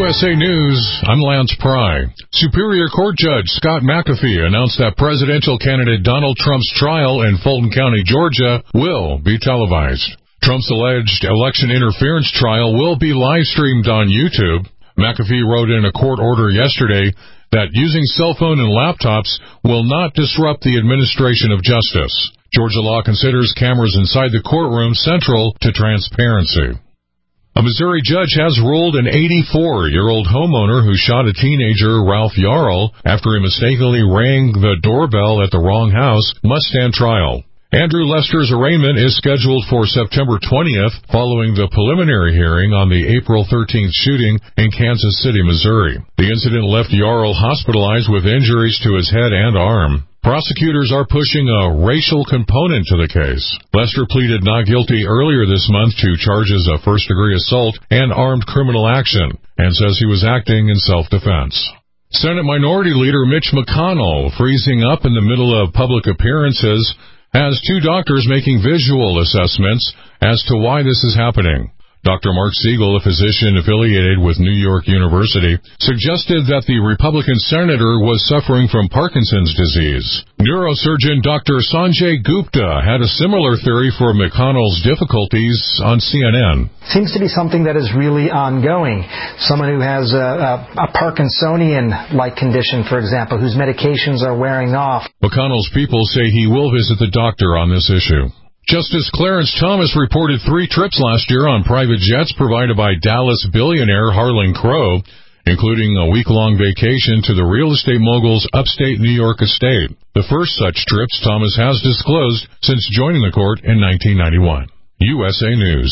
USA News, I'm Lance Pry. Superior Court Judge Scott McAfee announced that presidential candidate Donald Trump's trial in Fulton County, Georgia, will be televised. Trump's alleged election interference trial will be live-streamed on YouTube. McAfee wrote in a court order yesterday that using cell phone and laptops will not disrupt the administration of justice. Georgia law considers cameras inside the courtroom central to transparency. A Missouri judge has ruled an 84-year-old homeowner who shot a teenager, Ralph Yarl, after he mistakenly rang the doorbell at the wrong house, must stand trial. Andrew Lester's arraignment is scheduled for September 20th, following the preliminary hearing on the April 13th shooting in Kansas City, Missouri. The incident left Yarl hospitalized with injuries to his head and arm. Prosecutors are pushing a racial component to the case. Lester pleaded not guilty earlier this month to charges of first-degree assault and armed criminal action, and says he was acting in self-defense. Senate Minority Leader Mitch McConnell, freezing up in the middle of public appearances, has two doctors making visual assessments as to why this is happening. Dr. Mark Siegel, a physician affiliated with New York University, suggested that the Republican senator was suffering from Parkinson's disease. Neurosurgeon Dr. Sanjay Gupta had a similar theory for McConnell's difficulties on CNN. Seems to be something that is really ongoing. Someone who has a Parkinsonian-like condition, for example, whose medications are wearing off. McConnell's people say he will visit the doctor on this issue. Justice Clarence Thomas reported 3 trips last year on private jets provided by Dallas billionaire Harlan Crow, including a week-long vacation to the real estate mogul's upstate New York estate. The first such trips Thomas has disclosed since joining the court in 1991. USA News.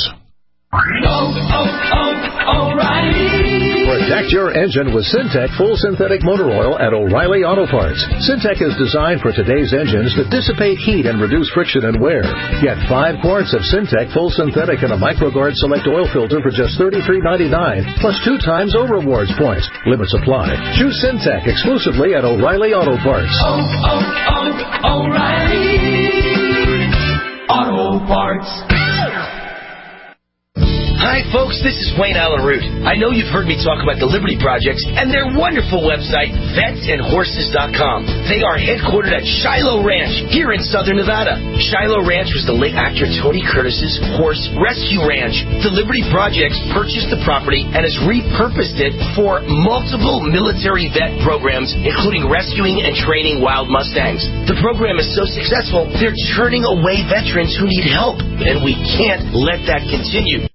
O'Reilly. Protect your engine with Syntec Full Synthetic Motor Oil at O'Reilly Auto Parts. Syntec is designed for today's engines to dissipate heat and reduce friction and wear. Get 5 quarts of Syntec Full Synthetic and a MicroGuard Select Oil Filter for just $33.99, plus 2 times O Rewards points. Limit supply. Choose Syntec exclusively at O'Reilly Auto Parts. O'Reilly Auto Parts. Hi, folks. This is Wayne Allen Root. I know you've heard me talk about the Liberty Projects and their wonderful website, vetsandhorses.com. They are headquartered at Shiloh Ranch here in southern Nevada. Shiloh Ranch was the late actor Tony Curtis's horse rescue ranch. The Liberty Projects purchased the property and has repurposed it for multiple military vet programs, including rescuing and training wild Mustangs. The program is so successful, they're turning away veterans who need help, and we can't let that continue.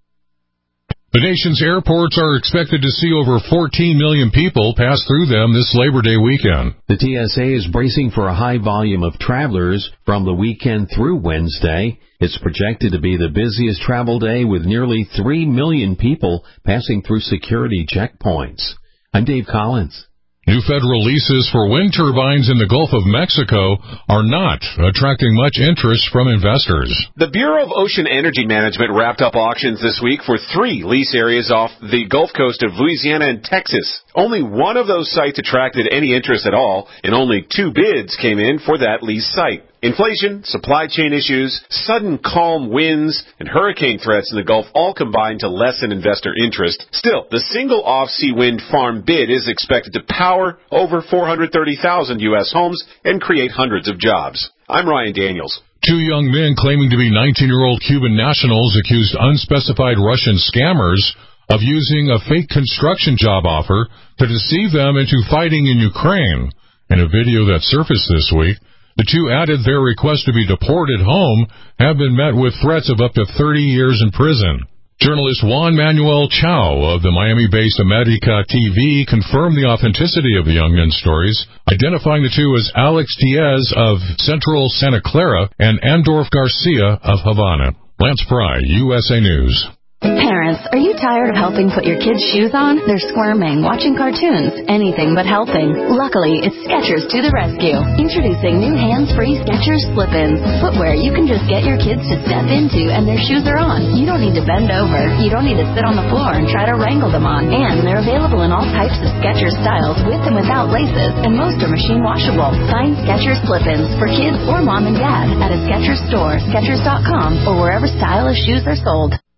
The nation's airports are expected to see over 14 million people pass through them this Labor Day weekend. The TSA is bracing for a high volume of travelers from the weekend through Wednesday. It's projected to be the busiest travel day with nearly 3 million people passing through security checkpoints. I'm Dave Collins. New federal leases for wind turbines in the Gulf of Mexico are not attracting much interest from investors. The Bureau of Ocean Energy Management wrapped up auctions this week for 3 lease areas off the Gulf Coast of Louisiana and Texas. Only one of those sites attracted any interest at all, and only 2 bids came in for that lease site. Inflation, supply chain issues, sudden calm winds, and hurricane threats in the Gulf all combined to lessen investor interest. Still, the single off-sea wind farm bid is expected to power over 430,000 U.S. homes and create hundreds of jobs. I'm Ryan Daniels. 2 young men claiming to be 19-year-old Cuban nationals accused unspecified Russian scammers of using a fake construction job offer to deceive them into fighting in Ukraine. In a video that surfaced this week, the 2 added their request to be deported home have been met with threats of up to 30 years in prison. Journalist Juan Manuel Chao of the Miami-based America TV confirmed the authenticity of the young men's stories, identifying the 2 as Alex Diaz of Central Santa Clara and Andorf Garcia of Havana. Lance Pry, USA News. Parents, are you tired of helping put your kids' shoes on? They're squirming, watching cartoons, anything but helping. Luckily, it's Skechers to the rescue. Introducing new hands-free Skechers Slip-ins. Footwear you can just get your kids to step into and their shoes are on. You don't need to bend over. You don't need to sit on the floor and try to wrangle them on. And they're available in all types of Skechers styles with and without laces, and most are machine washable. Find Skechers Slip-ins for kids or mom and dad at a Skechers store, Skechers.com, or wherever stylish shoes are sold.